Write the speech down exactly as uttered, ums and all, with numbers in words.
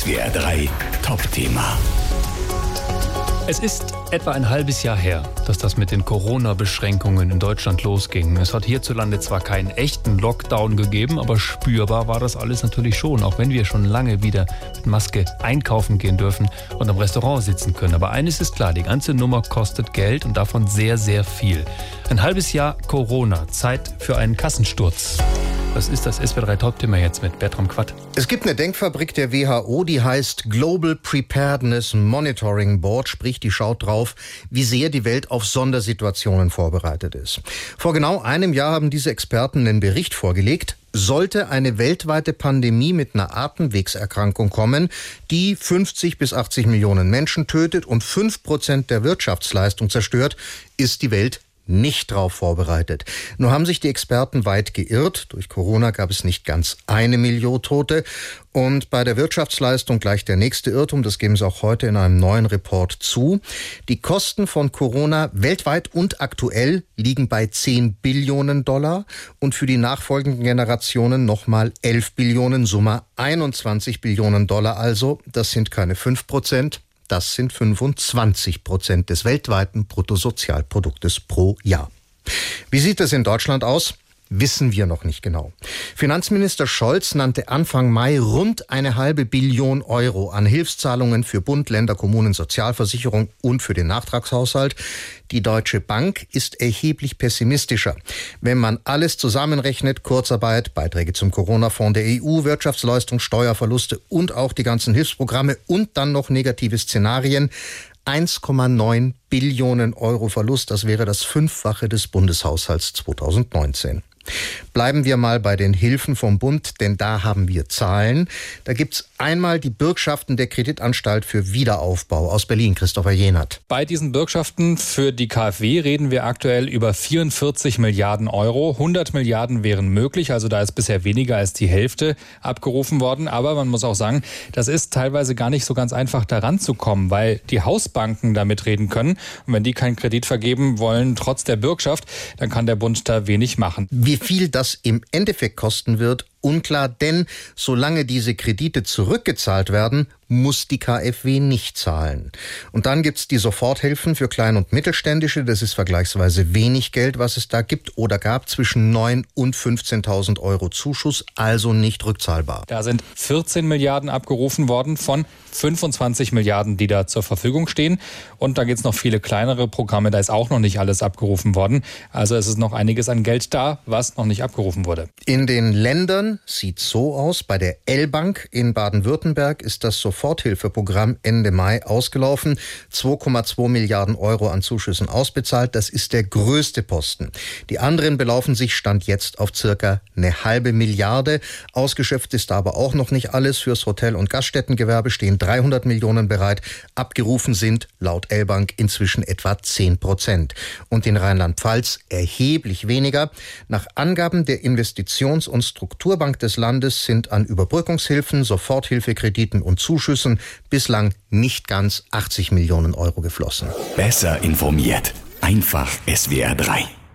S W R drei Top-Thema. Es ist etwa ein halbes Jahr her, dass das mit den Corona-Beschränkungen in Deutschland losging. Es hat hierzulande zwar keinen echten Lockdown gegeben, aber spürbar war das alles natürlich schon, auch wenn wir schon lange wieder mit Maske einkaufen gehen dürfen und am Restaurant sitzen können. Aber eines ist klar, die ganze Nummer kostet Geld und davon sehr, sehr viel. Ein halbes Jahr Corona, Zeit für einen Kassensturz. Das ist das S W R drei Top-Thema jetzt mit Bertram Quatt. Es gibt eine Denkfabrik der W H O, die heißt Global Preparedness Monitoring Board, sprich die schaut drauf, wie sehr die Welt auf Sondersituationen vorbereitet ist. Vor genau einem Jahr haben diese Experten einen Bericht vorgelegt. Sollte eine weltweite Pandemie mit einer Atemwegserkrankung kommen, die fünfzig bis achtzig Millionen Menschen tötet und fünf Prozent der Wirtschaftsleistung zerstört, ist die Welt nicht darauf vorbereitet. Nur haben sich die Experten weit geirrt. Durch Corona gab es nicht ganz eine Million Tote. Und bei der Wirtschaftsleistung gleich der nächste Irrtum, das geben sie auch heute in einem neuen Report zu. Die Kosten von Corona weltweit und aktuell liegen bei zehn Billionen Dollar und für die nachfolgenden Generationen nochmal elf Billionen, Summe einundzwanzig Billionen Dollar also. Das sind keine fünf Prozent. Das sind fünfundzwanzig Prozent des weltweiten Bruttosozialproduktes pro Jahr. Wie sieht es in Deutschland aus? Wissen wir noch nicht genau. Finanzminister Scholz nannte Anfang Mai rund eine halbe Billion Euro an Hilfszahlungen für Bund, Länder, Kommunen, Sozialversicherung und für den Nachtragshaushalt. Die Deutsche Bank ist erheblich pessimistischer. Wenn man alles zusammenrechnet, Kurzarbeit, Beiträge zum Corona-Fonds der E U, Wirtschaftsleistung, Steuerverluste und auch die ganzen Hilfsprogramme und dann noch negative Szenarien, eins Komma neun Billionen Euro Verlust, das wäre das Fünffache des Bundeshaushalts zweitausendneunzehn. Bleiben wir mal bei den Hilfen vom Bund, denn da haben wir Zahlen. Da gibt's einmal die Bürgschaften der Kreditanstalt für Wiederaufbau aus Berlin, Christopher Jenert. Bei diesen Bürgschaften für die KfW reden wir aktuell über vierundvierzig Milliarden Euro. hundert Milliarden wären möglich, also da ist bisher weniger als die Hälfte abgerufen worden. Aber man muss auch sagen, das ist teilweise gar nicht so ganz einfach, da ranzukommen, weil die Hausbanken da mitreden können. Und wenn die keinen Kredit vergeben wollen, trotz der Bürgschaft, dann kann der Bund da wenig machen. Wie viel das im Endeffekt kosten wird, unklar, denn solange diese Kredite zurückgezahlt werden, muss die KfW nicht zahlen. Und dann gibt's die Soforthilfen für Klein- und Mittelständische. Das ist vergleichsweise wenig Geld, was es da gibt oder gab, zwischen neun und fünfzehntausend Euro Zuschuss, also nicht rückzahlbar. Da sind vierzehn Milliarden abgerufen worden von fünfundzwanzig Milliarden, die da zur Verfügung stehen. Und da gibt's noch viele kleinere Programme, da ist auch noch nicht alles abgerufen worden. Also es ist noch einiges an Geld da, was noch nicht abgerufen wurde. In den Ländern sieht so aus. Bei der L-Bank in Baden-Württemberg ist das Soforthilfeprogramm Ende Mai ausgelaufen. zwei Komma zwei Milliarden Euro an Zuschüssen ausbezahlt. Das ist der größte Posten. Die anderen belaufen sich Stand jetzt auf circa eine halbe Milliarde. Ausgeschöpft ist aber auch noch nicht alles. Fürs Hotel- und Gaststättengewerbe stehen dreihundert Millionen bereit. Abgerufen sind laut L-Bank inzwischen etwa zehn Prozent. Und in Rheinland-Pfalz erheblich weniger. Nach Angaben der Investitions- und Strukturbank des Landes sind an Überbrückungshilfen, Soforthilfekrediten und Zuschüssen bislang nicht ganz achtzig Millionen Euro geflossen. Besser informiert. Einfach S W R drei.